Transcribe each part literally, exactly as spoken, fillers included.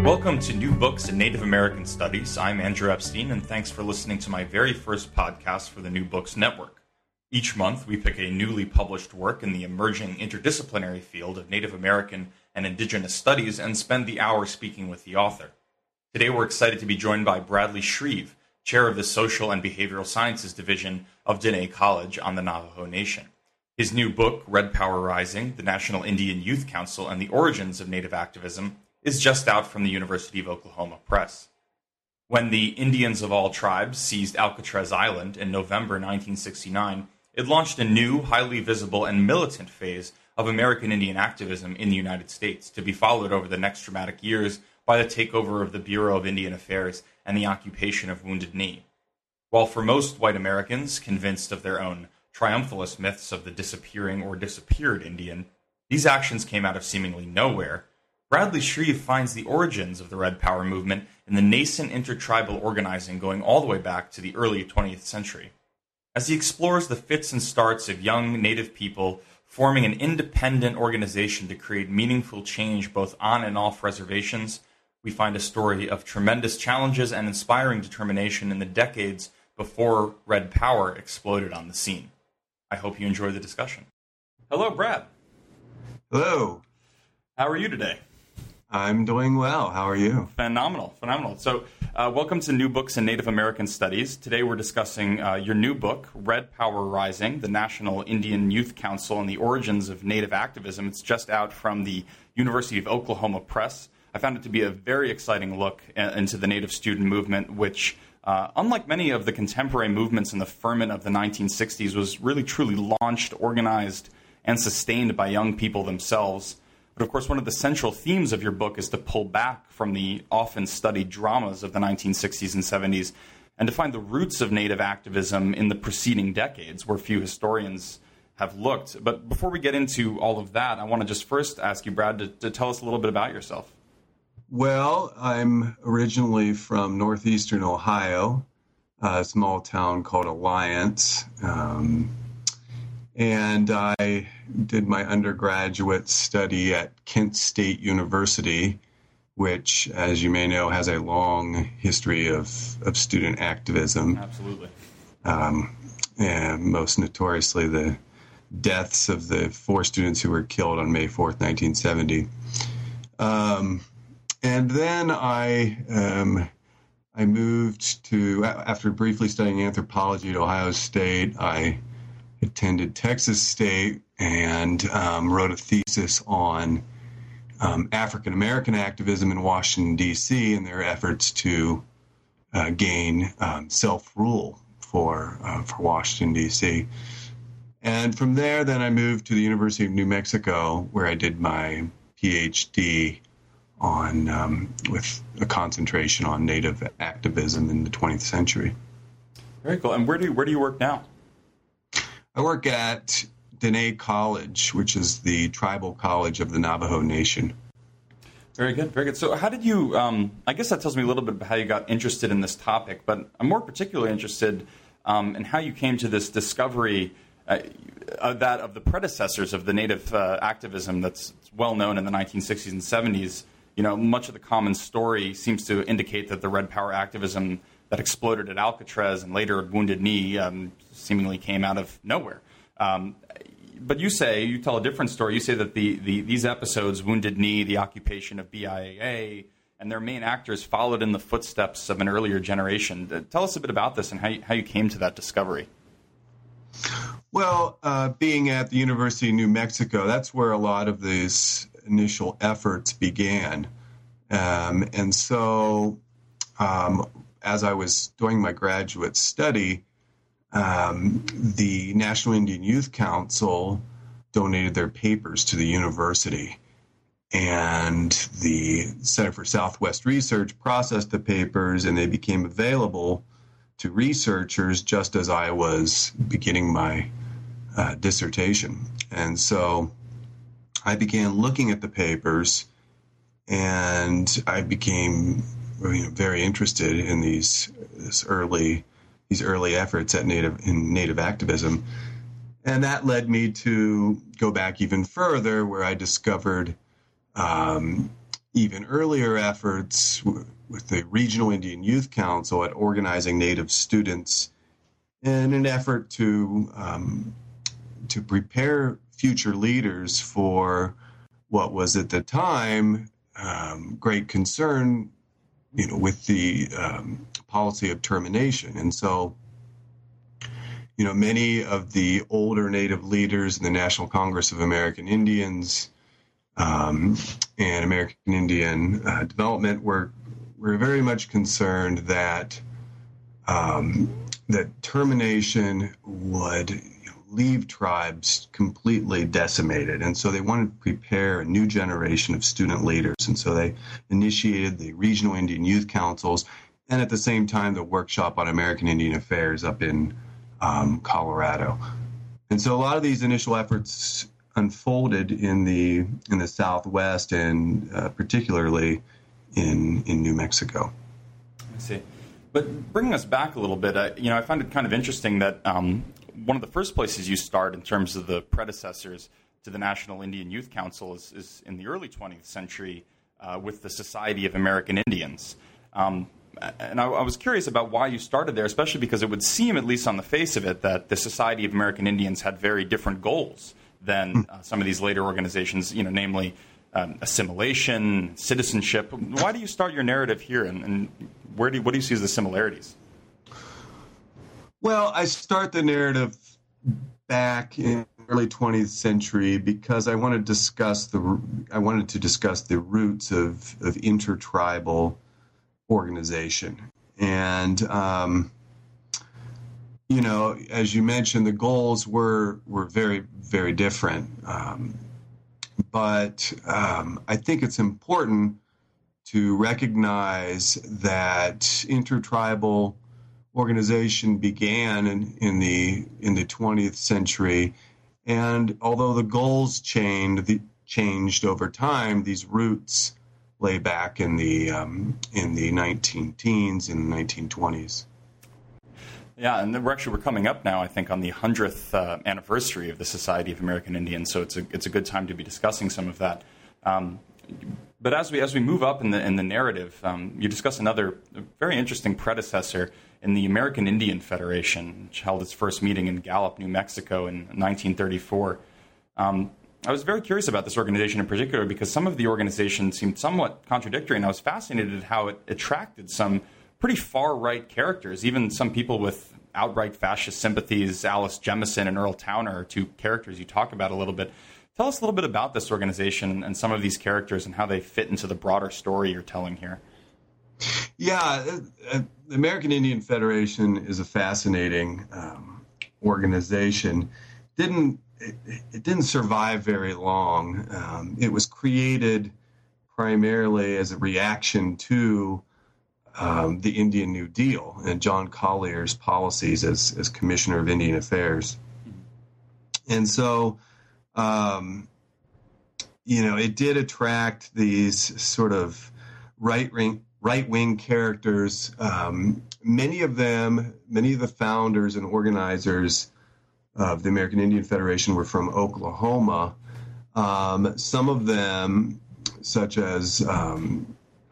Welcome to New Books in Native American Studies. I'm Andrew Epstein, and thanks for listening to my very first podcast for the New Books Network. Each month, we pick a newly published work in the emerging interdisciplinary field of Native American and Indigenous studies and spend the hour speaking with the author. Today, we're excited to be joined by Bradley Shreve, chair of the Social and Behavioral Sciences Division of Diné College on the Navajo Nation. His new book, Red Power Rising, the National Indian Youth Council and the Origins of Native Activism, is just out from the University of Oklahoma Press. When the Indians of all tribes seized Alcatraz Island in November nineteen sixty-nine, it launched a new, highly visible, and militant phase of American Indian activism in the United States, to be followed over the next dramatic years by the takeover of the Bureau of Indian Affairs and the occupation of Wounded Knee. While for most white Americans, convinced of their own triumphalist myths of the disappearing or disappeared Indian, these actions came out of seemingly nowhere, Bradley Shreve finds the origins of the Red Power movement in the nascent intertribal organizing going all the way back to the early twentieth century. As he explores the fits and starts of young Native people forming an independent organization to create meaningful change both on and off reservations, we find a story of tremendous challenges and inspiring determination in the decades before Red Power exploded on the scene. I hope you enjoy the discussion. Hello, Brad. Hello. How are you today? I'm doing well. How are you? Phenomenal, phenomenal. So, uh, welcome to New Books in Native American Studies. Today we're discussing uh, your new book, Red Power Rising, the National Indian Youth Council and the Origins of Native Activism. It's just out from the University of Oklahoma Press. I found it to be a very exciting look into the Native student movement, which, uh, unlike many of the contemporary movements in the ferment of the nineteen sixties, was really truly launched, organized, and sustained by young people themselves. But of course, one of the central themes of your book is to pull back from the often studied dramas of the nineteen sixties and seventies and to find the roots of Native activism in the preceding decades, where few historians have looked. But before we get into all of that, I want to just first ask you, Brad, to, to tell us a little bit about yourself. Well, I'm originally from northeastern Ohio, a small town called Alliance. Um, and I did my undergraduate study at Kent State University, which, as you may know, has a long history of, of student activism. Absolutely. Um, and most notoriously, the deaths of the four students who were killed on May fourth, nineteen seventy. Um, and then I um, I moved to, after briefly studying anthropology at Ohio State, I attended Texas State and um, wrote a thesis on um, African-American activism in Washington, D C, and their efforts to uh, gain um, self-rule for, uh, for Washington, D C. And from there, then I moved to the University of New Mexico, where I did my PhD on um, with a concentration on Native activism in the twentieth century. Very cool. And where do you, where do you work now? I work at Diné College, which is the tribal college of the Navajo Nation. Very good, very good. So how did you, um, I guess that tells me a little bit about how you got interested in this topic, but I'm more particularly interested um, in how you came to this discovery uh, of that of the predecessors of the Native uh, activism that's well known in the nineteen sixties and seventies. You know, much of the common story seems to indicate that the Red Power activism that exploded at Alcatraz and later at Wounded Knee um, seemingly came out of nowhere. Um, but you say, you tell a different story. You say that the, the these episodes, Wounded Knee, the occupation of B I A A, and their main actors followed in the footsteps of an earlier generation. Tell us a bit about this and how you, how you came to that discovery. Well, uh, being at the University of New Mexico, that's where a lot of these initial efforts began. Um, and so um, as I was doing my graduate study, um, the National Indian Youth Council donated their papers to the university. And the Center for Southwest Research processed the papers, and they became available to researchers just as I was beginning my uh, dissertation. And so I began looking at the papers, and I became you know, very interested in these this early these early efforts at native in native activism, and that led me to go back even further, where I discovered, um, even earlier efforts w- with the Regional Indian Youth Council at organizing Native students in an effort to um, to prepare future leaders for what was at the time um, great concern, you know, with the um, policy of termination. And so, you know, many of the older Native leaders in the National Congress of American Indians um, and American Indian uh, Development were were very much concerned that um, that termination would leave tribes completely decimated. And so they wanted to prepare a new generation of student leaders. And so they initiated the Regional Indian Youth Councils and at the same time the Workshop on American Indian Affairs up in um, Colorado. And so a lot of these initial efforts unfolded in the in the Southwest and uh, particularly in in New Mexico. I see. But bringing us back a little bit, uh, you know, I find it kind of interesting that um, one of the first places you start in terms of the predecessors to the National Indian Youth Council is, is in the early twentieth century uh, with the Society of American Indians. Um, and I, I was curious about why you started there, especially because it would seem, at least on the face of it, that the Society of American Indians had very different goals than uh, some of these later organizations, you know, namely um, assimilation, citizenship. Why do you start your narrative here, and, and where do you, what do you see as the similarities? Well, I start the narrative back in the early twentieth century because I want to discuss the I wanted to discuss the roots of, of intertribal organization. And um, you know, as you mentioned, the goals were were very, very different. Um, but um, I think it's important to recognize that intertribal organization began in, in the in the twentieth century, and although the goals changed, the, changed over time, these roots lay back in the um, in the nineteen teens and nineteen twenties. Yeah, and we're actually we're coming up now, I think, on the hundredth uh, anniversary of the Society of American Indians. So it's a it's a good time to be discussing some of that. Um, but as we as we move up in the in the narrative, um, you discuss another very interesting predecessor in the American Indian Federation, which held its first meeting in Gallup, New Mexico, in nineteen thirty-four. Um, I was very curious about this organization in particular because some of the organization seemed somewhat contradictory, and I was fascinated at how it attracted some pretty far-right characters, even some people with outright fascist sympathies. Alice Jemison and Earl Towner are two characters you talk about a little bit. Tell us a little bit about this organization and some of these characters and how they fit into the broader story you're telling here. Yeah, uh, the American Indian Federation is a fascinating um, organization. Didn't it, it didn't survive very long. Um, it was created primarily as a reaction to um, the Indian New Deal and John Collier's policies as as Commissioner of Indian Affairs. And so, um, you know, it did attract these sort of right-wing right-wing characters. Um, many of them, many of the founders and organizers of the American Indian Federation were from Oklahoma. Um, some of them, such as um,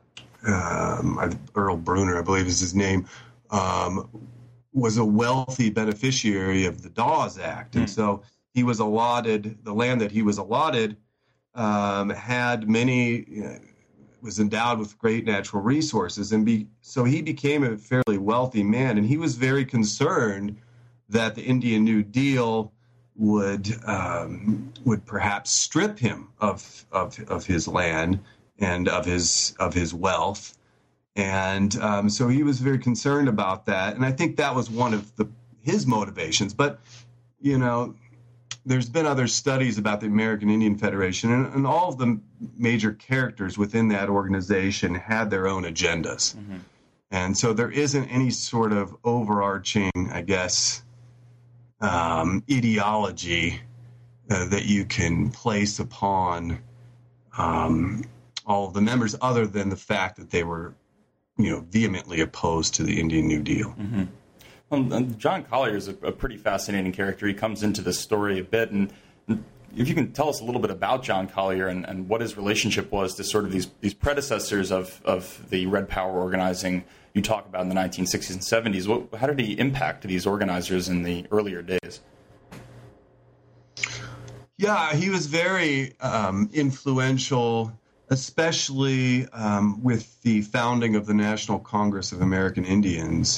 um, Earl Bruner, I believe is his name, um, was a wealthy beneficiary of the Dawes Act. And so he was allotted, the land that he was allotted um, had many... You know, was endowed with great natural resources, and be, so he became a fairly wealthy man, and he was very concerned that the Indian New Deal would um, would perhaps strip him of, of of his land and of his of his wealth, and um, so he was very concerned about that, and I think that was one of the his motivations. But you know, there's been other studies about the American Indian Federation, and, and all of the major characters within that organization had their own agendas. Mm-hmm. And so there isn't any sort of overarching, I guess, um, ideology uh, that you can place upon um, all of the members other than the fact that they were, you know, vehemently opposed to the Indian New Deal. Mm-hmm. Well, John Collier is a, a pretty fascinating character. He comes into this story a bit, and, and if you can tell us a little bit about John Collier and, and what his relationship was to sort of these these predecessors of, of the Red Power organizing you talk about in the nineteen sixties and seventies. What, how did he impact these organizers in the earlier days? Yeah, he was very um, influential, especially um, with the founding of the National Congress of American Indians.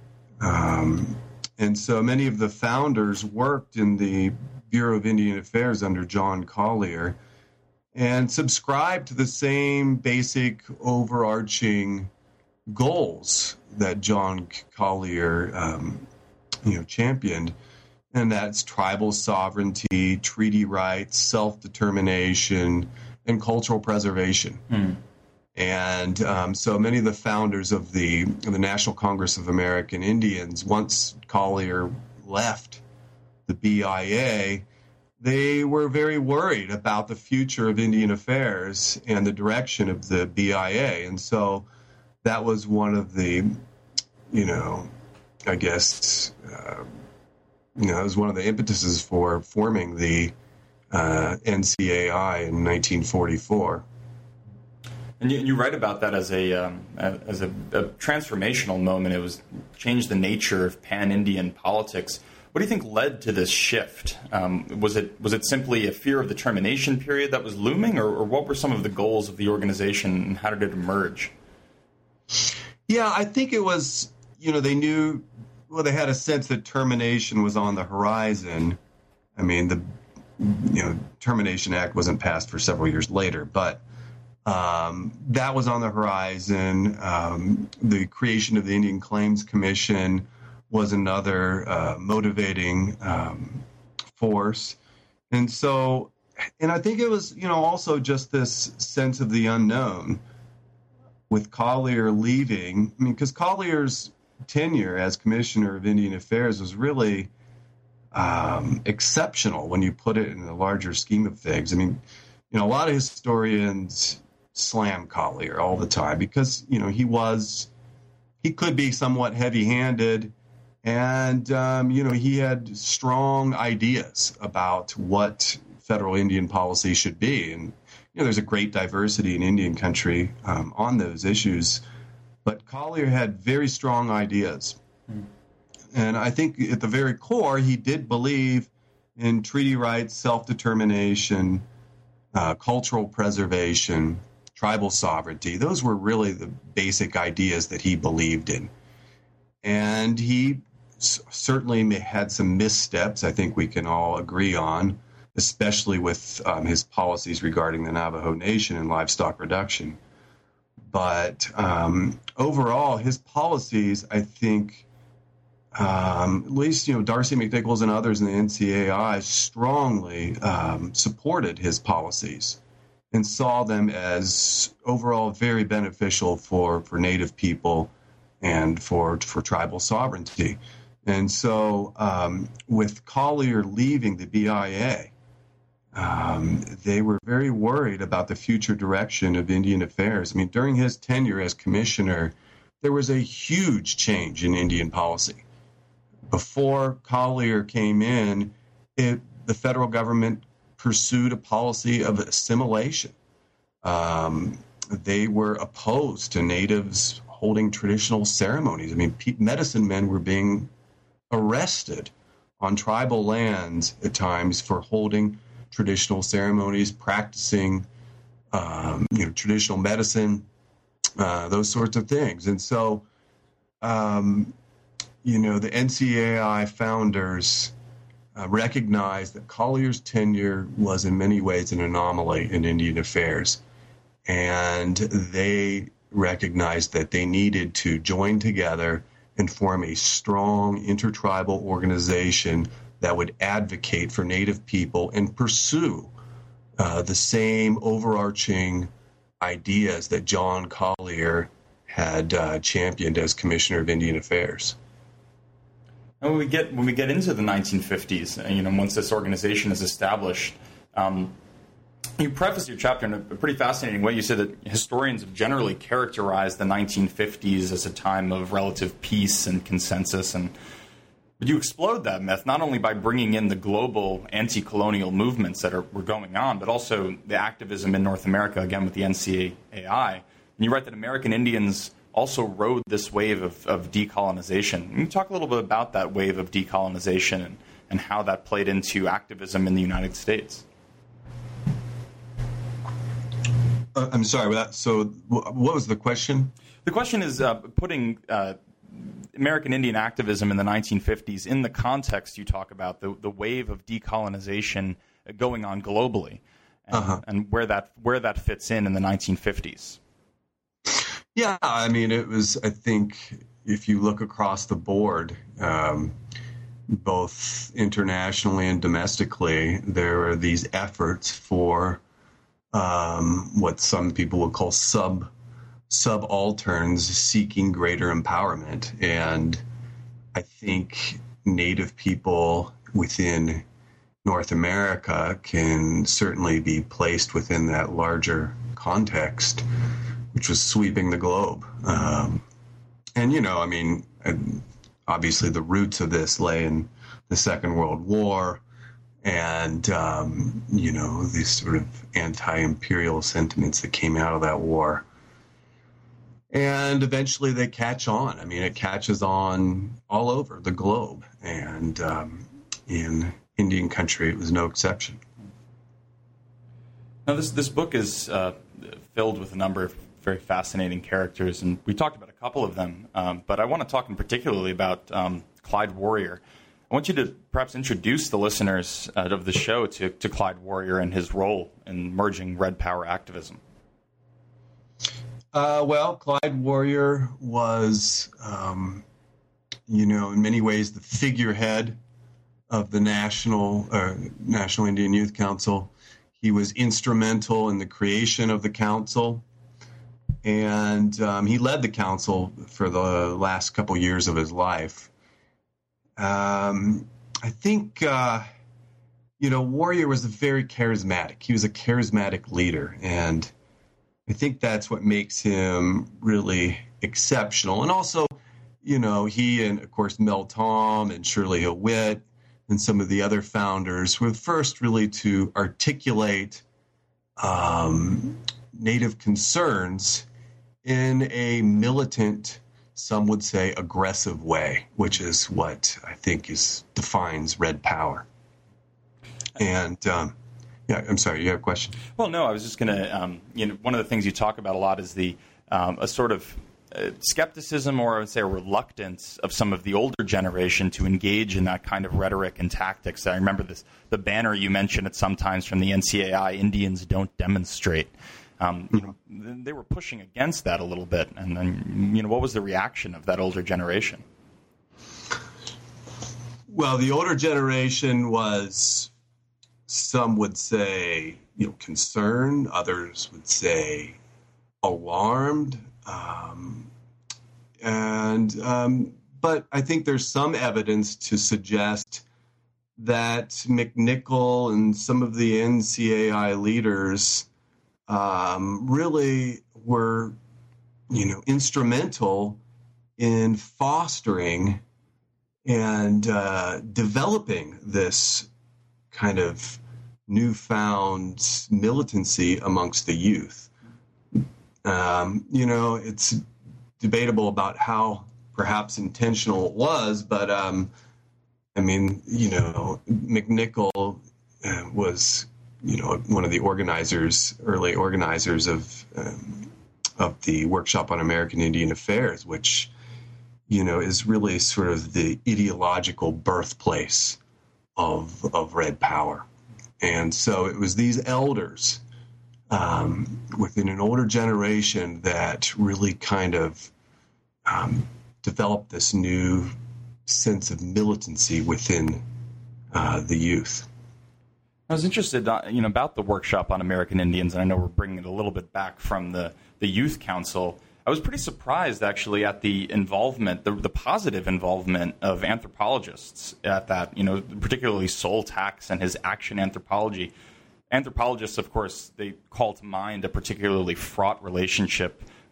Um, and so many of the founders worked in the Bureau of Indian Affairs under John Collier and subscribed to the same basic overarching goals that John Collier um, you know, championed. And that's tribal sovereignty, treaty rights, self-determination, and cultural preservation. Mm. And um, so many of the founders of the, of the National Congress of American Indians, once Collier left the B I A, they were very worried about the future of Indian affairs and the direction of the B I A. And so that was one of the, you know, I guess, uh, you know, it was one of the impetuses for forming the uh, N C A I in nineteen forty-four. And you, you write about that as a um, as a, a transformational moment. It was changed the nature of pan-Indian politics. What do you think led to this shift? Um, was it was it simply a fear of the termination period that was looming, or, or what were some of the goals of the organization, and how did it emerge? Yeah, I think it was, you know, they knew, well, they had a sense that termination was on the horizon. I mean, the, you know, Termination Act wasn't passed for several years later, but um, that was on the horizon. Um, the creation of the Indian Claims Commission was another uh, motivating um, force. And so, and I think it was, you know, also just this sense of the unknown with Collier leaving. I mean, because Collier's tenure as Commissioner of Indian Affairs was really um, exceptional when you put it in the larger scheme of things. I mean, you know, a lot of historians slam Collier all the time because, you know, he was, he could be somewhat heavy-handed, and, um, you know, he had strong ideas about what federal Indian policy should be. And, you know, there's a great diversity in Indian country um, on those issues. But Collier had very strong ideas. Mm. And I think at the very core, he did believe in treaty rights, self-determination, uh, cultural preservation, tribal sovereignty. Those were really the basic ideas that he believed in. And he s- certainly had some missteps, I think we can all agree on, especially with um, his policies regarding the Navajo Nation and livestock reduction. But um, overall, his policies, I think, um, at least, you know, Darcy McNichols and others in the N C A I strongly um, supported his policies and saw them as overall very beneficial for, for Native people and for, for tribal sovereignty. And so um, with Collier leaving the B I A, Um, they were very worried about the future direction of Indian affairs. I mean, during his tenure as commissioner, there was a huge change in Indian policy. Before Collier came in, it, the federal government pursued a policy of assimilation. Um, they were opposed to natives holding traditional ceremonies. I mean, pe- medicine men were being arrested on tribal lands at times for holding traditional ceremonies, practicing, um, you know, traditional medicine, uh, those sorts of things. And so, um, you know, the N C A I founders uh, recognized that Collier's tenure was in many ways an anomaly in Indian affairs. And they recognized that they needed to join together and form a strong intertribal organization that would advocate for Native people and pursue uh, the same overarching ideas that John Collier had uh, championed as Commissioner of Indian Affairs. And when we get when we get into the nineteen fifties, you know, once this organization is established, um, you preface your chapter in a pretty fascinating way. You said that historians have generally characterized the nineteen fifties as a time of relative peace and consensus. And But you explode that myth not only by bringing in the global anti-colonial movements that are, were going on, but also the activism in North America, again with the N C A I. And you write that American Indians also rode this wave of, of decolonization. Can you talk a little bit about that wave of decolonization and, and how that played into activism in the United States? Uh, I'm sorry, so what was the question? The question is uh, putting uh, American Indian activism in the nineteen fifties in the context you talk about, the, the wave of decolonization going on globally, and, uh-huh. and where that where that fits in in the nineteen fifties. Yeah, I mean, it was, I think, if you look across the board, um, both internationally and domestically, there are these efforts for um, what some people would call sub subalterns seeking greater empowerment. And I think Native people within North America can certainly be placed within that larger context, which was sweeping the globe. Um, and, you know, I mean, obviously the roots of this lay in the Second World War and, um, you know, these sort of anti-imperial sentiments that came out of that war. And eventually they catch on. I mean, it catches on all over the globe. And um, in Indian country, it was no exception. Now, this, this book is uh, filled with a number of very fascinating characters, and we talked about a couple of them, um, but I want to talk in particularly about um, Clyde Warrior. I want you to perhaps introduce the listeners uh, of the show to, to Clyde Warrior and his role in merging Red Power activism. Uh, well, Clyde Warrior was, um, you know, in many ways the figurehead of the National uh, National Indian Youth Council. He was instrumental in the creation of the council. And um, he led the council for the last couple years of his life. Um, I think, uh, you know, Warrior was very charismatic. He was a charismatic leader. And I think that's what makes him really exceptional. And also, you know, he and, of course, Mel Tom and Shirley Hill Witt and some of the other founders were the first really to articulate um, Native concerns in a militant, some would say aggressive way, which is what I think is defines Red Power. And um, yeah, I'm sorry, you have a question? Well, no, I was just going to, um, you know, one of the things you talk about a lot is the um, a sort of uh, skepticism, or I would say a reluctance of some of the older generation to engage in that kind of rhetoric and tactics. I remember this, the banner you mentioned it sometimes from the N C A I, Indians don't demonstrate. Um, you know, they were pushing against that a little bit. And then, you know, what was the reaction of that older generation? Well, the older generation was, some would say, you know, concerned. Others would say alarmed. Um, and, um, but I think there's some evidence to suggest that McNichol and some of the N C A I leaders Um, really were, you know, instrumental in fostering and uh, developing this kind of newfound militancy amongst the youth. Um, you know, it's debatable about how perhaps intentional it was, but um, I mean, you know, McNichol uh, was, you know, one of the organizers, early organizers of um, of the Workshop on American Indian Affairs, which, you know, is really sort of the ideological birthplace of of Red Power. And so it was these elders um, within an older generation that really kind of um, developed this new sense of militancy within uh, the youth. I was interested, uh, you know, about the Workshop on American Indians, and I know we're bringing it a little bit back from the, the Youth Council. I was pretty surprised, actually, at the involvement, the, the positive involvement of anthropologists at that, you know, particularly Sol Tax and his action anthropology. Anthropologists, of course, they call to mind a particularly fraught relationship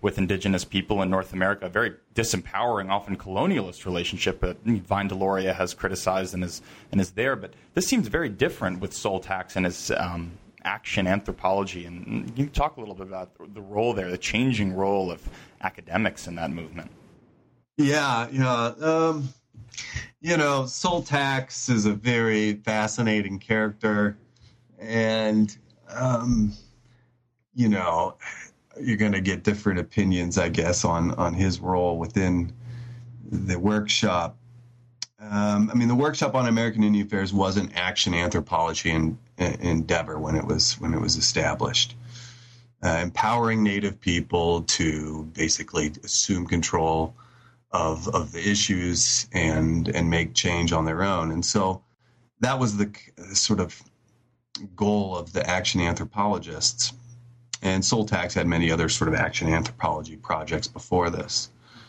with indigenous people in North America, a very disempowering, often colonialist relationship that Vine Deloria has criticized and is and is there. But this seems very different with Sol Tax and his um, action anthropology. And you can talk a little bit about the role there, the changing role of academics in that movement. Yeah, yeah. Um, you know, Sol Tax is a very fascinating character. And, um, you know, you're going to get different opinions, I guess, on, on his role within the workshop. Um, I mean, the workshop on American Indian Affairs was an action anthropology in, in, endeavor when it was when it was established, uh, empowering Native people to basically assume control of of the issues and and make change on their own. And so that was the sort of goal of the action anthropologists. And Sol Tax had many other sort of action anthropology projects before this.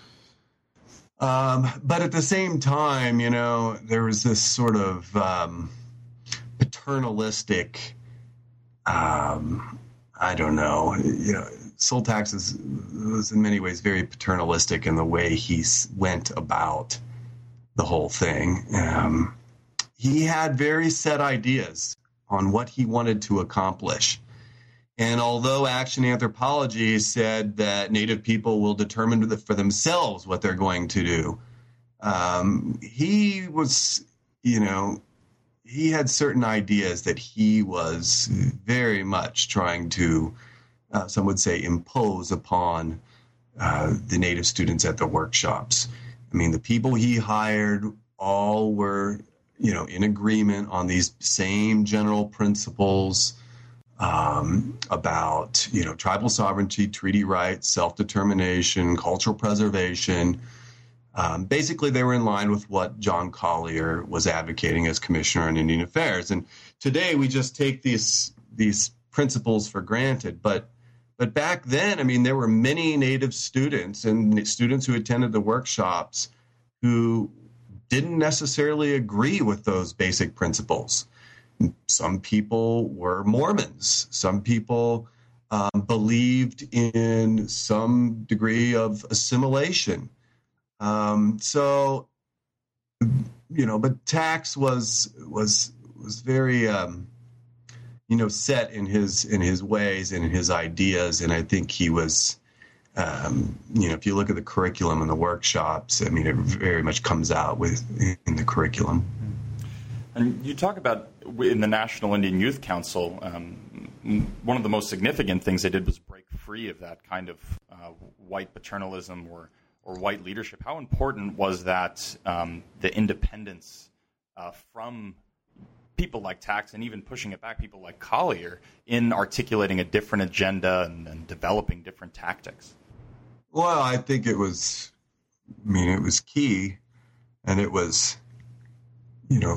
Um, but at the same time, you know, there was this sort of um, paternalistic, um, I don't know, you know, Sol Tax is, was in many ways very paternalistic in the way he went about the whole thing. Um, he had very set ideas on what he wanted to accomplish. And although action anthropology said that Native people will determine for themselves what they're going to do, um, he was, you know, he had certain ideas that he was very much trying to, uh, some would say, impose upon uh, the Native students at the workshops. I mean, the people he hired all were, you know, in agreement on these same general principles um, about, you know, tribal sovereignty, treaty rights, self-determination, cultural preservation. Um, basically, they were in line with what John Collier was advocating as Commissioner on Indian Affairs. And today we just take these these principles for granted. But but back then, I mean, there were many Native students and students who attended the workshops who didn't necessarily agree with those basic principles. Some people were Mormons. Some people um, believed in some degree of assimilation. Um, so, you know, but Tax was was was very, um, you know, set in his in his ways and in his ideas, and I think he was, um, you know, if you look at the curriculum and the workshops, I mean, it very much comes out with in the curriculum. And you talk about in the National Indian Youth Council, um, one of the most significant things they did was break free of that kind of uh, white paternalism or or white leadership. How important was that, um, the independence uh, from people like Tax and even pushing it back, people like Collier, in articulating a different agenda and, and developing different tactics? Well, I think it was, I mean, it was key, and it was, you know,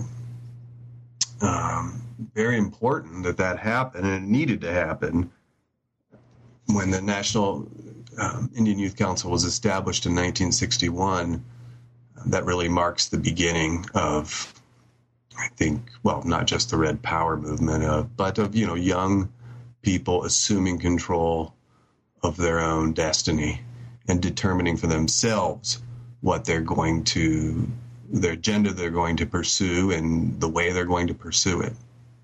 um, very important that that happened, and it needed to happen when the National um, Indian Youth Council was established in nineteen sixty-one. That really marks the beginning of, I think, well, not just the Red Power movement, uh, but of, you know, young people assuming control of their own destiny and determining for themselves what they're going to, their agenda they're going to pursue and the way they're going to pursue it.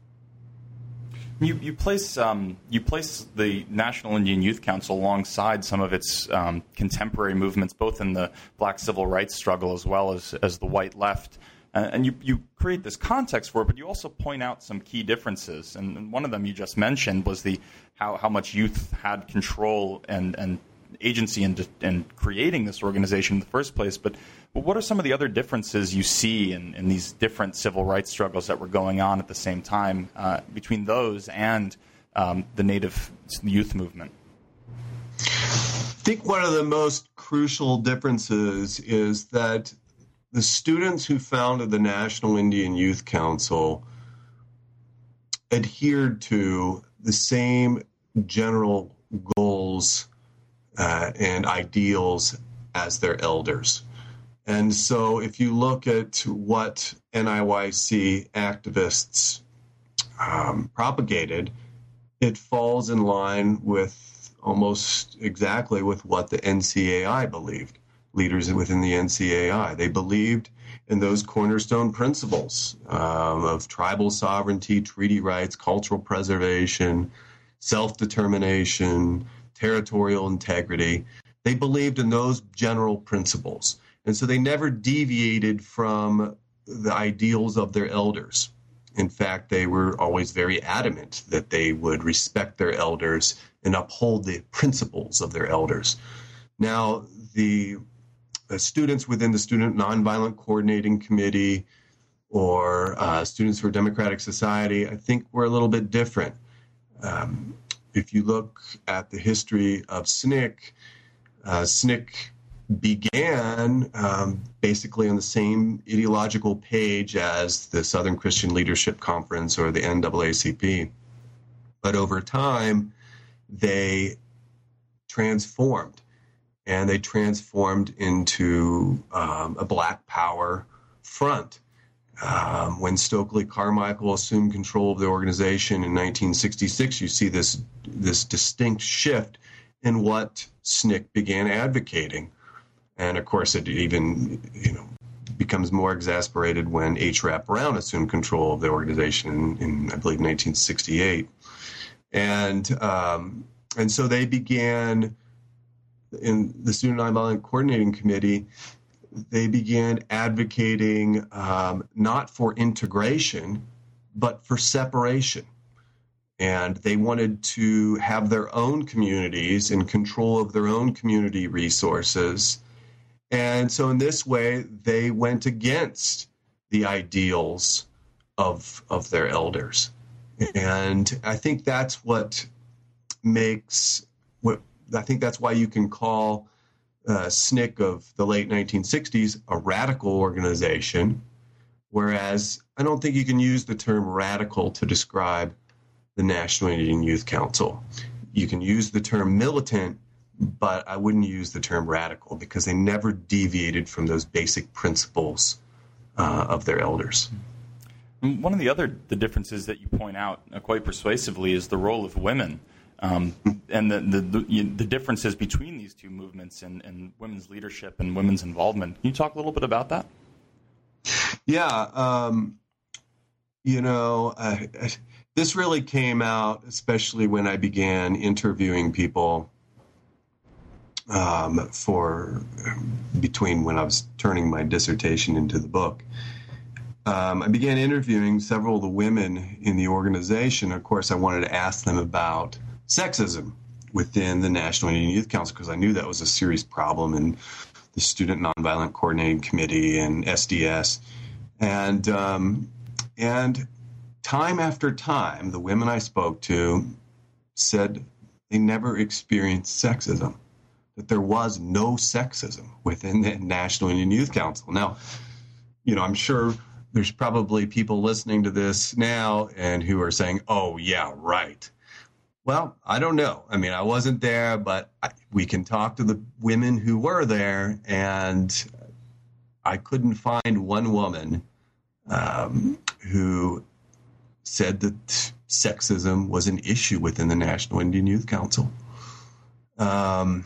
You, you place um, you place the National Indian Youth Council alongside some of its um, contemporary movements, both in the Black civil rights struggle as well as, as the white left. Uh, and you, you create this context for it, but you also point out some key differences. And, and one of them you just mentioned was the how, how much youth had control and, and agency in, in creating this organization in the first place. But, but what are some of the other differences you see in, in these different civil rights struggles that were going on at the same time uh, between those and um, the Native youth movement? I think one of the most crucial differences is that the students who founded the National Indian Youth Council adhered to the same general goals uh, and ideals as their elders. And so if you look at what N I Y C activists um, propagated, it falls in line with almost exactly with what the N C A I believed, leaders within the N C A I. They believed in those cornerstone principles um, of tribal sovereignty, treaty rights, cultural preservation, self-determination, territorial integrity. They believed in those general principles. And so they never deviated from the ideals of their elders. In fact, they were always very adamant that they would respect their elders and uphold the principles of their elders. Now, the, the students within the Student Nonviolent Coordinating Committee or uh, Students for Democratic Society, I think were a little bit different. Um, if you look at the history of S N C C, uh, S N C C began um, basically on the same ideological page as the Southern Christian Leadership Conference or the N double A C P. But over time, they transformed, and they transformed into um, a Black Power front. Um, when Stokely Carmichael assumed control of the organization in nineteen sixty-six, you see this, this distinct shift in what S N C C began advocating. And of course, it even, you know, becomes more exasperated when H. Rap Brown assumed control of the organization in, in I believe, nineteen sixty-eight. And um, and so they began, in the Student Nonviolent Coordinating Committee, they began advocating um, not for integration, but for separation. And they wanted to have their own communities in control of their own community resources. And so in this way, they went against the ideals of, of their elders. And I think that's what makes, what I think that's why you can call uh, S N C C of the late nineteen sixties a radical organization, whereas I don't think you can use the term radical to describe the National Indian Youth Council. You can use the term militant, but I wouldn't use the term radical because they never deviated from those basic principles uh, of their elders. One of the other the differences that you point out uh, quite persuasively is the role of women um, and the the, the the differences between these two movements and, and women's leadership and women's involvement. Can you talk a little bit about that? Yeah, um, you know, uh, this really came out, especially when I began interviewing people um, for between when I was turning my dissertation into the book. Um, I began interviewing several of the women in the organization. Of course, I wanted to ask them about sexism within the National Indian Youth Council because I knew that was a serious problem in the Student Nonviolent Coordinating Committee and S D S. And um, and time after time, the women I spoke to said they never experienced sexism, that there was no sexism within the National Indian Youth Council. Now, you know, I'm sure there's probably people listening to this now and who are saying, oh, yeah, right. Well, I don't know. I mean, I wasn't there, but I, we can talk to the women who were there, and I couldn't find one woman um, who said that sexism was an issue within the National Indian Youth Council. Um,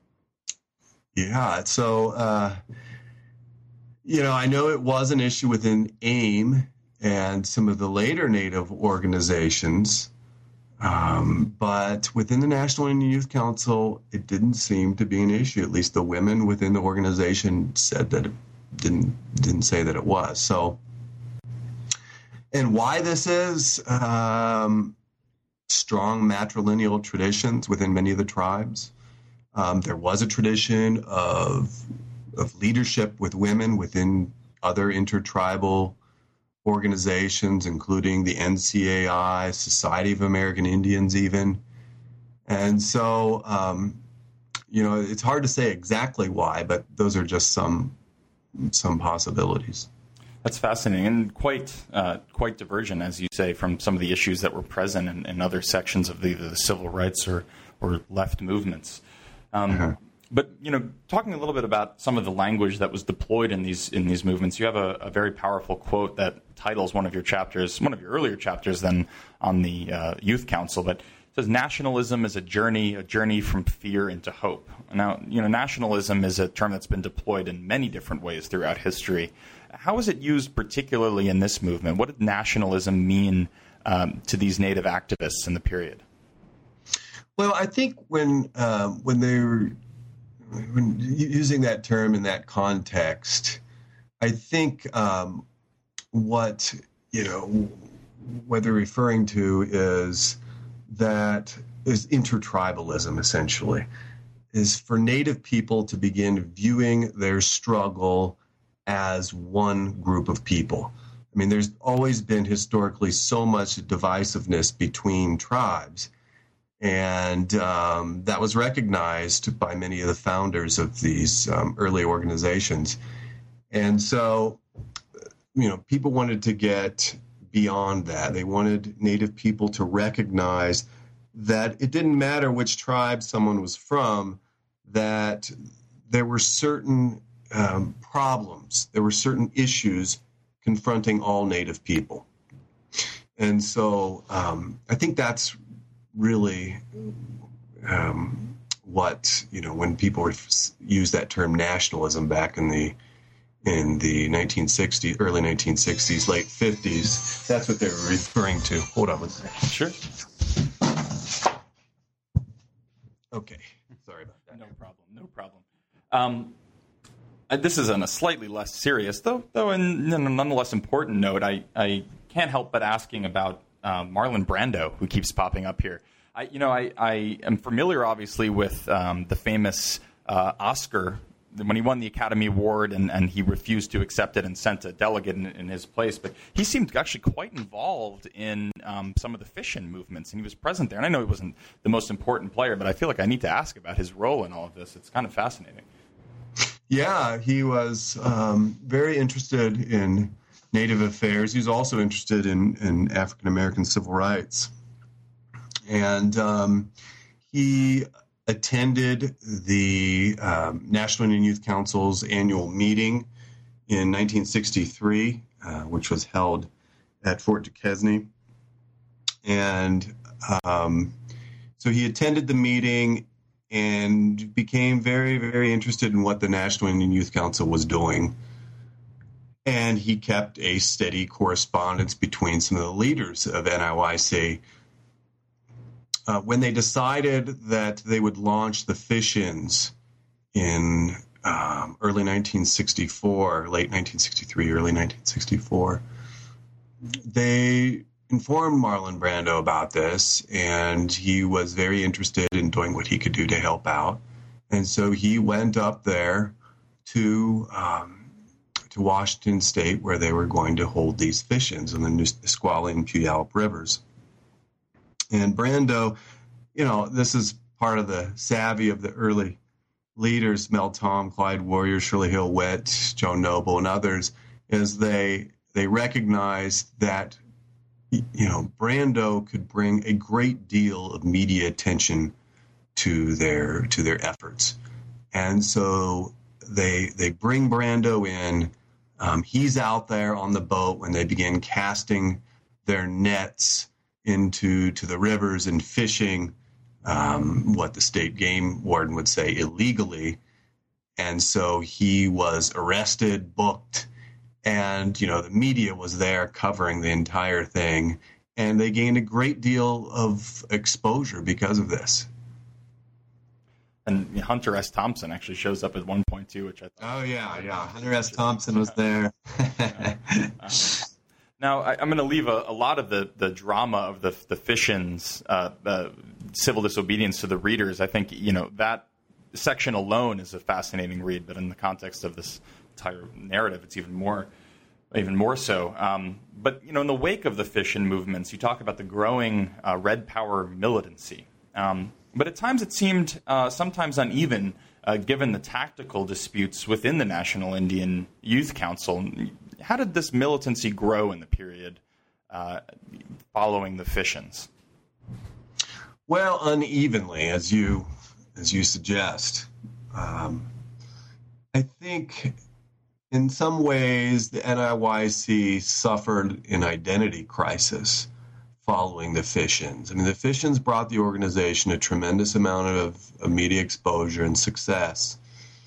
yeah, so... Uh, You know, I know it was an issue within AIM and some of the later Native organizations, um, but within the National Indian Youth Council, it didn't seem to be an issue. At least the women within the organization said that it didn't didn't say that it was. So, and why this is um, strong matrilineal traditions within many of the tribes. Um, there was a tradition of of leadership with women within other intertribal organizations, including the N C A I, Society of American Indians even. And so, um, you know, it's hard to say exactly why, but those are just some some possibilities. That's fascinating and quite uh, quite divergent, as you say, from some of the issues that were present in, in other sections of the, the civil rights or, or left movements. Um, uh-huh. But, you know, talking a little bit about some of the language that was deployed in these in these movements, you have a, a very powerful quote that titles one of your chapters, one of your earlier chapters then on the uh, Youth Council. But says nationalism is a journey, a journey from fear into hope. Now, you know, nationalism is a term that's been deployed in many different ways throughout history. How is it used particularly in this movement? What did nationalism mean um, to these Native activists in the period? Well, I think when um, when they were when using that term in that context, I think um, what you know what they're referring to is that is intertribalism, essentially, is for Native people to begin viewing their struggle as one group of people. I mean, there's always been historically so much divisiveness between tribes, and um, that was recognized by many of the founders of these um, early organizations. And so, you know, people wanted to get beyond that. They wanted Native people to recognize that it didn't matter which tribe someone was from, that there were certain um, problems, there were certain issues confronting all Native people. And so um, I think that's really um, what, you know, when people use that term nationalism back in the in the nineteen sixties, early nineteen sixties, late fifties, that's what they were referring to. Hold on one second. Sure. Okay. Sorry about that. No problem. No problem. Um, uh, this is on a slightly less serious, though, though, in, in a nonetheless important note. I, I can't help but asking about uh, Marlon Brando, who keeps popping up here. I, you know, I, I am familiar, obviously, with um, the famous uh, Oscar. When he won the Academy Award and, and he refused to accept it and sent a delegate in, in his place. But he seemed actually quite involved in um, some of the fish-in movements, and he was present there. And I know he wasn't the most important player, but I feel like I need to ask about his role in all of this. It's kind of fascinating. Yeah, he was um, very interested in Native affairs. He was also interested in, in African-American civil rights. And um, he attended the um, National Indian Youth Council's annual meeting in nineteen sixty-three, uh, which was held at Fort Duquesne. And um, so he attended the meeting and became very, very interested in what the National Indian Youth Council was doing. And he kept a steady correspondence between some of the leaders of N I Y C. Uh, when they decided that they would launch the fish-ins in um, early nineteen sixty-four, late nineteen sixty-three, early nineteen sixty-four, they informed Marlon Brando about this, and he was very interested in doing what he could do to help out. And so he went up there to um, to Washington State, where they were going to hold these fish-ins on the Nisqually and Puyallup rivers. And Brando, you know, this is part of the savvy of the early leaders, Mel Tom, Clyde Warrior, Shirley Hill Witt, Joe Noble, and others, is they they recognized that, you know, Brando could bring a great deal of media attention to their to their efforts. And so they they bring Brando in. Um, he's out there on the boat when they begin casting their nets into to the rivers and fishing, um, what the state game warden would say, illegally. And so he was arrested, booked, and, you know, the media was there covering the entire thing. And they gained a great deal of exposure because of this. And Hunter S. Thompson actually shows up at one point, too, which I thought... Oh, yeah, yeah. Hunter S. Thompson was there. yeah. uh, Now, I, I'm going to leave a, a lot of the, the drama of the the fish-ins, uh, the civil disobedience to the readers. I think, you know, that section alone is a fascinating read, but in the context of this entire narrative, it's even more even more so. Um, but, you know, in the wake of the fish-in movements, you talk about the growing uh, Red Power militancy. Um, but at times it seemed uh, sometimes uneven, uh, given the tactical disputes within the National Indian Youth Council. How did this militancy grow in the period uh, following the fish-ins? Well, unevenly, as you as you suggest. Um, I think in some ways the N I Y C suffered an identity crisis following the Fishins. I mean, the Fishins brought the organization a tremendous amount of, of media exposure and success.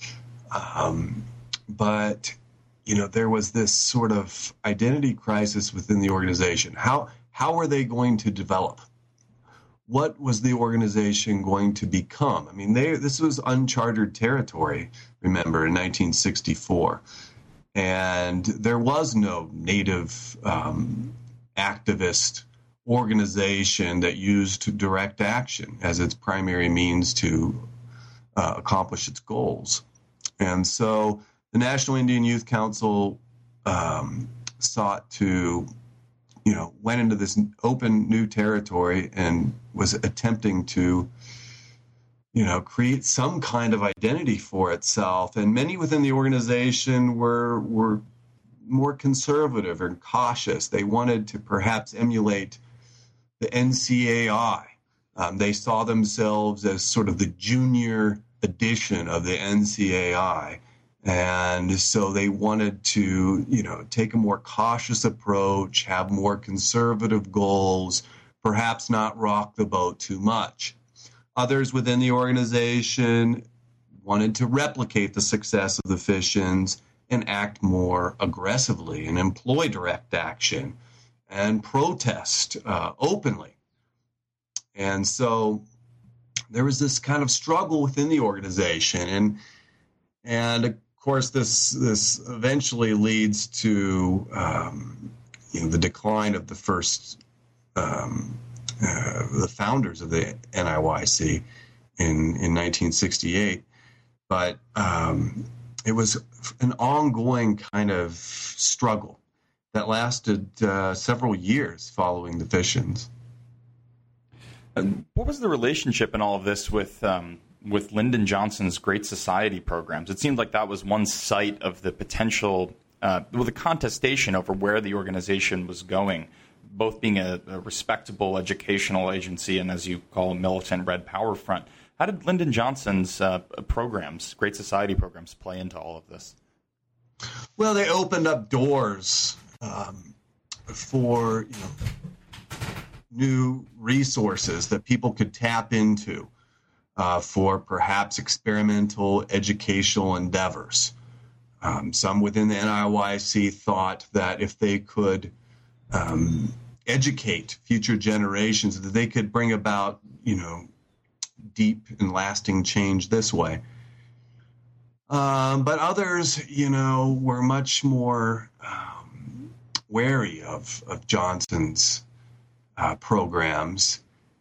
Um, but, you know, there was this sort of identity crisis within the organization. How, how were they going to develop? What was the organization going to become? I mean, they, this was uncharted territory, remember, in nineteen sixty-four. And there was no native um, activist organization that used direct action as its primary means to uh, accomplish its goals. And so the National Indian Youth Council um, sought to, you know, went into this open new territory and was attempting to, you know, create some kind of identity for itself. And many within the organization were were more conservative and cautious. They wanted to perhaps emulate the N C A I. Um, they saw themselves as sort of the junior edition of the N C A I. And so they wanted to, you know, take a more cautious approach, have more conservative goals, perhaps not rock the boat too much. Others within the organization wanted to replicate the success of the Fishins and act more aggressively and employ direct action and protest uh, openly. And so there was this kind of struggle within the organization. And, and of course, this, this eventually leads to um, you know, the decline of the first um, uh, the founders of the N I Y C in, in nineteen sixty-eight. But um, it was an ongoing kind of struggle that lasted uh, several years following the Fishins. And what was the relationship in all of this with um, with Lyndon Johnson's Great Society programs? It seemed like that was one site of the potential, uh, well, the contestation over where the organization was going, both being a, a respectable educational agency and, as you call, a militant Red Power front. How did Lyndon Johnson's uh, programs, Great Society programs, play into all of this? Well, they opened up doors um, for, you know, new resources that people could tap into uh, for perhaps experimental educational endeavors. Um, some within the N I Y C thought that if they could um, educate future generations, that they could bring about, you know, deep and lasting change this way. Um, but others, you know, were much more um, wary of, of Johnson's uh, programs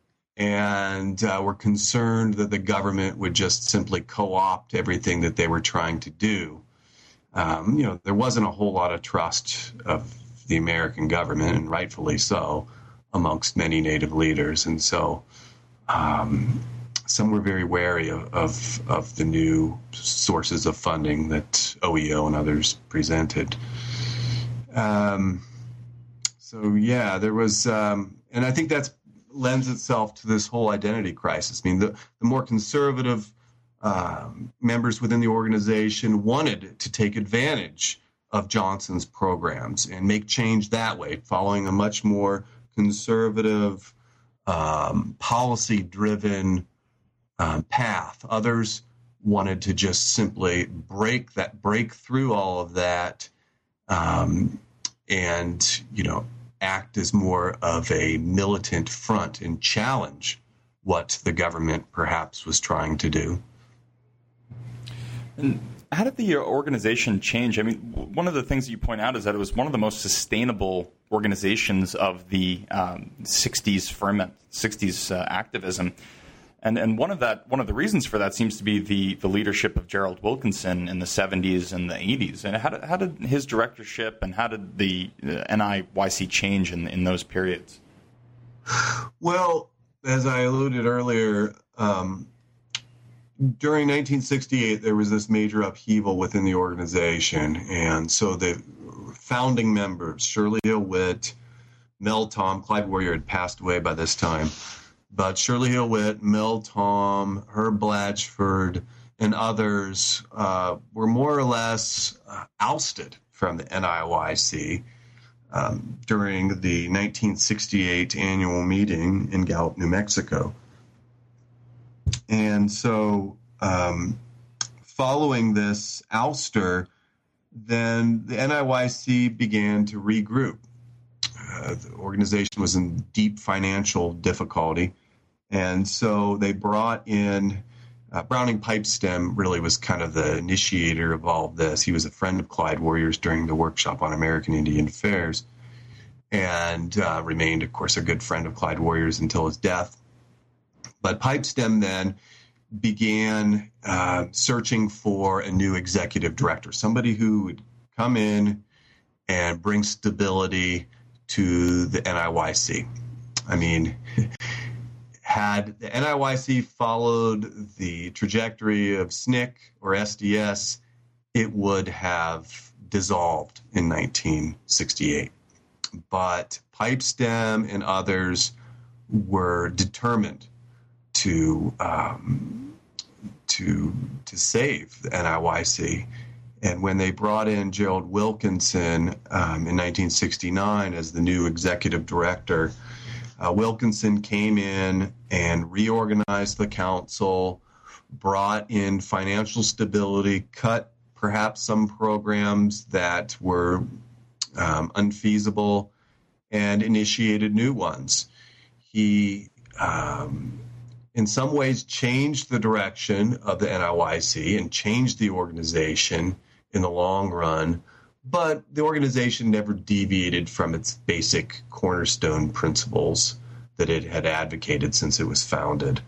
and uh, were concerned that the government would just simply co-opt everything that they were trying to do. Um, you know, there wasn't a whole lot of trust of the American government, and rightfully so, amongst many Native leaders. And so um, some were very wary of, of, of the new sources of funding that O E O and others presented. Um, so, yeah, there was, um, and I think that lends itself to this whole identity crisis. I mean, the, the more conservative um, members within the organization wanted to take advantage of Johnson's programs and make change that way, following a much more conservative, um, policy-driven um, path. Others wanted to just simply break that, break through all of that, um, and you know, act as more of a militant front and challenge what the government perhaps was trying to do. And how did the organization change? I mean, one of the things that you point out is that it was one of the most sustainable organizations of the um, sixties ferment, sixties uh, activism. And and one of that one of the reasons for that seems to be the, the leadership of Gerald Wilkinson in the seventies and the eighties. And how did, how did his directorship and how did the N I Y C change in, in those periods? Well, as I alluded earlier, um, during nineteen sixty-eight, there was this major upheaval within the organization. And so the founding members, Shirley Hill Witt, Mel Tom, Clyde Warrior had passed away by this time, but Shirley Hill Witt, Mel Tom, Herb Blatchford, and others uh, were more or less uh, ousted from the N I Y C. um, during the nineteen sixty-eight annual meeting in Gallup, New Mexico. And so um, following this ouster, then the N I Y C began to regroup. Uh, the organization was in deep financial difficulty, and so they brought in uh, Browning Pipestem. Really was kind of the initiator of all of this. He was a friend of Clyde Warriors during the workshop on American Indian Affairs, and uh, remained, of course, a good friend of Clyde Warriors until his death. But Pipestem then began uh, searching for a new executive director, somebody who would come in and bring stability to the N I Y C. I mean, had the N I Y C followed the trajectory of S N C C or S D S, it would have dissolved in nineteen sixty-eight. But Pipestem and others were determined to um, to to save the N I Y C, and when they brought in Gerald Wilkinson um, in nineteen sixty-nine as the new executive director, uh, Wilkinson came in and reorganized the council, brought in financial stability, cut perhaps some programs that were um, unfeasible, and initiated new ones. He um, in some ways changed the direction of the N I Y C and changed the organization in the long run, but the organization never deviated from its basic cornerstone principles that it had advocated since it was founded.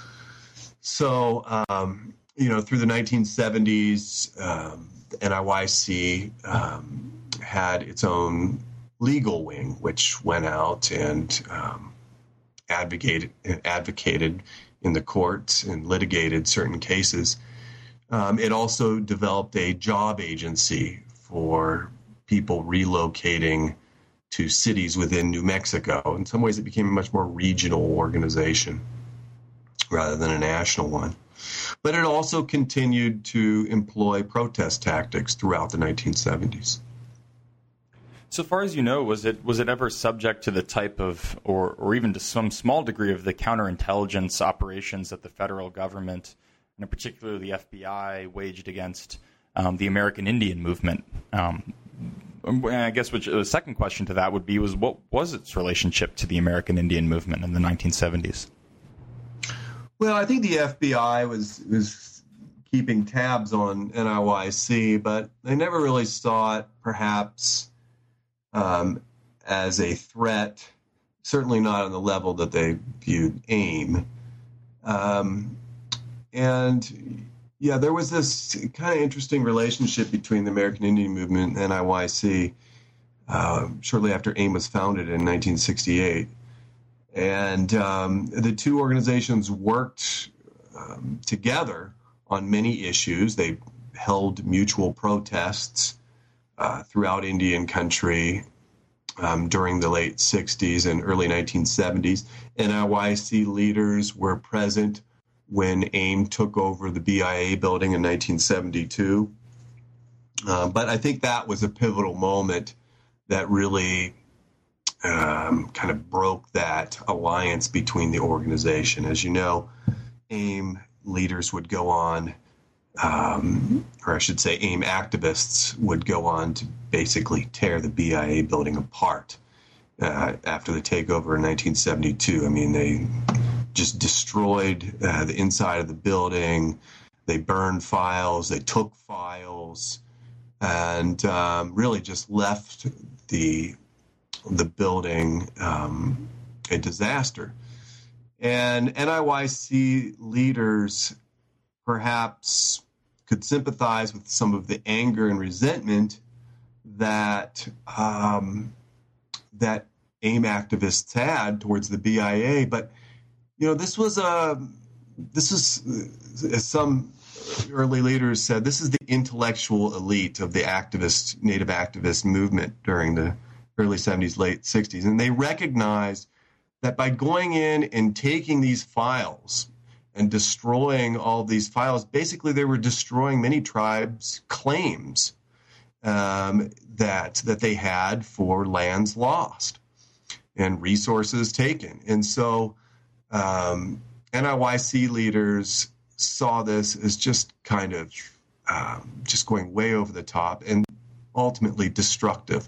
So, um, you know, through the nineteen seventies, um, the N I Y C um, had its own legal wing, which went out and um, advocated advocated in the courts and litigated certain cases. Um, it also developed a job agency for people relocating to cities within New Mexico. In some ways, it became a much more regional organization rather than a national one. But it also continued to employ protest tactics throughout the nineteen seventies. So far as you know, was it was it ever subject to the type of, or or even to some small degree of the counterintelligence operations that the federal government, and in particular the F B I, waged against um, the American Indian movement? Um, I guess which the second question to that would be was what was its relationship to the American Indian movement in the nineteen seventies? Well, I think the F B I was was keeping tabs on N I Y C, but they never really saw it perhaps Um, as a threat, certainly not on the level that they viewed AIM. Um, and yeah, there was this kind of interesting relationship between the American Indian Movement and N I Y C uh, shortly after AIM was founded in nineteen sixty-eight. And um, the two organizations worked um, together on many issues. They held mutual protests Uh, throughout Indian country um, during the late sixties and early nineteen seventies. N I Y C leaders were present when AIM took over the B I A building in nineteen seventy-two. Uh, but I think that was a pivotal moment that really um, kind of broke that alliance between the organization. As you know, AIM leaders would go on Um, or I should say AIM activists would go on to basically tear the B I A building apart uh, after the takeover in nineteen seventy-two. I mean, they just destroyed uh, the inside of the building. They burned files. They took files and um, really just left the, the building um, a disaster. And N I Y C leaders perhaps could sympathize with some of the anger and resentment that um, that AIM activists had towards the B I A. But you know, this was a this is, as some early leaders said, this is the intellectual elite of the activist Native activist movement during the early seventies, late sixties, and they recognized that by going in and taking these files and destroying all these files, basically they were destroying many tribes' claims. um, that that they had for lands lost and resources taken. And so um, N I Y C leaders saw this as just kind of um, just going way over the top and ultimately destructive.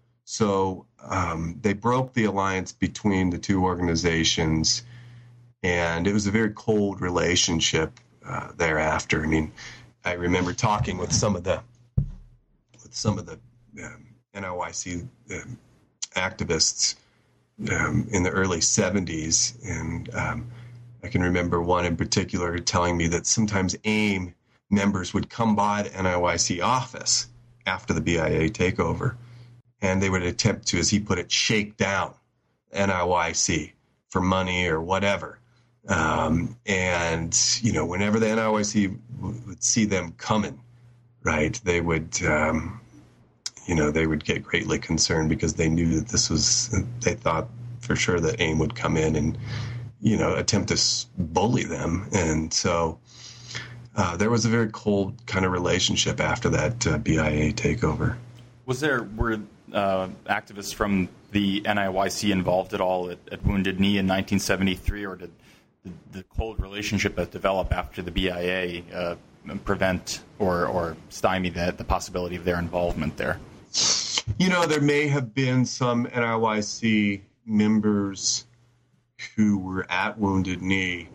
So um, they broke the alliance between the two organizations, and it was a very cold relationship uh, thereafter. I mean, I remember talking with some of the with some of the um, N I Y C um, activists um, in the early seventies, and um, I can remember one in particular telling me that sometimes AIM members would come by the N I Y C office after the B I A takeover, and they would attempt to, as he put it, shake down N I Y C for money or whatever. Um, and, you know, whenever the N I Y C w- would see them coming, right, they would, um, you know, they would get greatly concerned because they knew that this was, they thought for sure that AIM would come in and, you know, attempt to bully them. And so uh, there was a very cold kind of relationship after that uh, B I A takeover. Was there, were uh, activists from the N I Y C involved at all at, at Wounded Knee in nineteen seventy-three, or did the, the cold relationship that developed after the B I A uh, prevent or, or stymie the, the possibility of their involvement there? You know, there may have been some N I Y C members who were at Wounded Knee,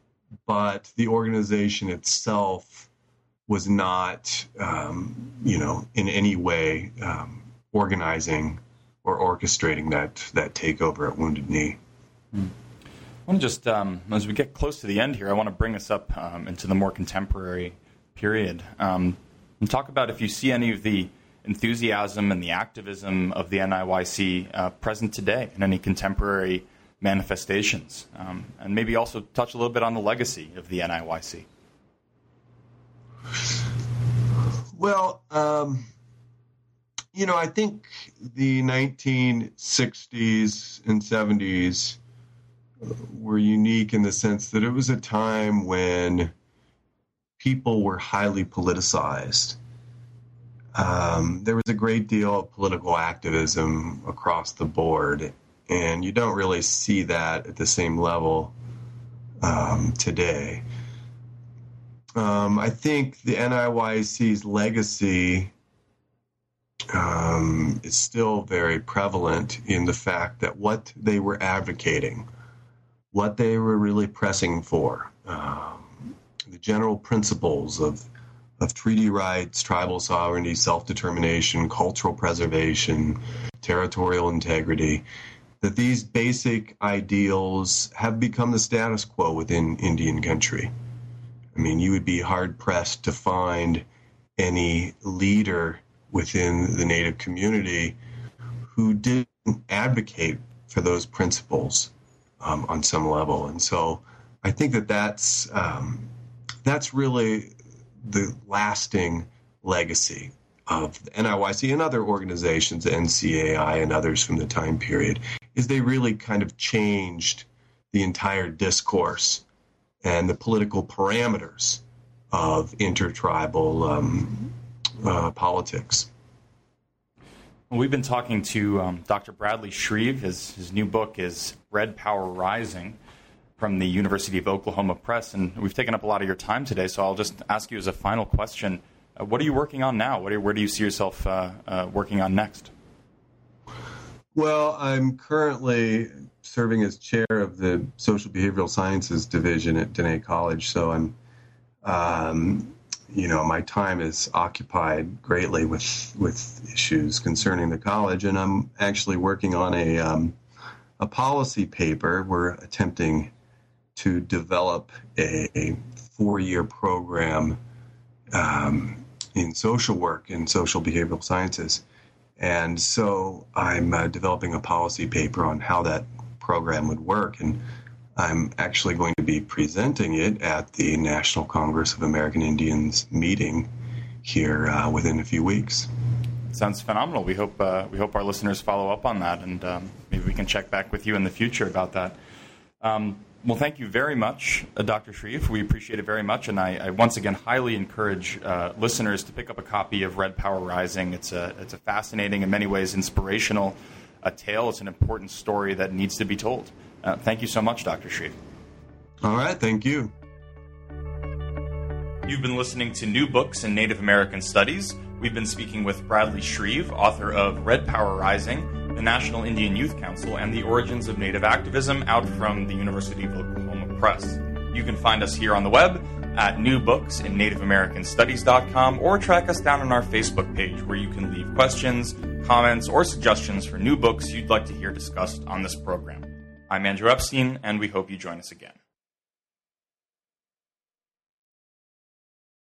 but the organization itself was not, um, you know, in any way um, organizing or orchestrating that that takeover at Wounded Knee. Hmm. I want to just, um, as we get close to the end here, I want to bring us up um, into the more contemporary period um, and talk about if you see any of the enthusiasm and the activism of the N I Y C uh, present today in any contemporary manifestations, um, and maybe also touch a little bit on the legacy of the N I Y C. Well, um, you know, I think the nineteen sixties and seventies were unique in the sense that it was a time when people were highly politicized. Um, there was a great deal of political activism across the board, and you don't really see that at the same level um, today. Um, I think the N I Y C's legacy um, is still very prevalent in the fact that what they were advocating, what they were really pressing for, um, the general principles of of treaty rights, tribal sovereignty, self-determination, cultural preservation, territorial integrity, that these basic ideals have become the status quo within Indian country. I mean, you would be hard-pressed to find any leader within the Native community who didn't advocate for those principles um, on some level. And so I think that that's, um, that's really the lasting legacy of the N I Y C and other organizations, the N C A I and others from the time period, is they really kind of changed the entire discourse and the political parameters of intertribal um, uh, politics. Well, we've been talking to um, Doctor Bradley Shreve. His, his new book is Red Power Rising, from the University of Oklahoma Press, and we've taken up a lot of your time today, so I'll just ask you as a final question, uh, what are you working on now? What are, where do you see yourself uh, uh, working on next? Well, I'm currently serving as chair of the Social Behavioral Sciences Division at Dene College, so I'm, um, you know, my time is occupied greatly with with issues concerning the college, and I'm actually working on a um, a policy paper. We're attempting to develop a, a four-year program um, in social work and social behavioral sciences. And so I'm uh, developing a policy paper on how that program would work. And I'm actually going to be presenting it at the National Congress of American Indians meeting here uh, within a few weeks. Sounds phenomenal. We hope uh, we hope our listeners follow up on that, and um, maybe we can check back with you in the future about that. Um, Well, thank you very much, uh, Doctor Shreve. We appreciate it very much, and I, I once again highly encourage uh, listeners to pick up a copy of Red Power Rising. It's a it's a fascinating, in many ways, inspirational uh, tale. It's an important story that needs to be told. Uh, thank you so much, Doctor Shreve. All right, thank you. You've been listening to New Books in Native American Studies. We've been speaking with Bradley Shreve, author of Red Power Rising, the National Indian Youth Council, and the Origins of Native Activism, out from the University of Oklahoma Press. You can find us here on the web at new books in native american studies dot com, or track us down on our Facebook page, where you can leave questions, comments, or suggestions for new books you'd like to hear discussed on this program. I'm Andrew Epstein, and we hope you join us again.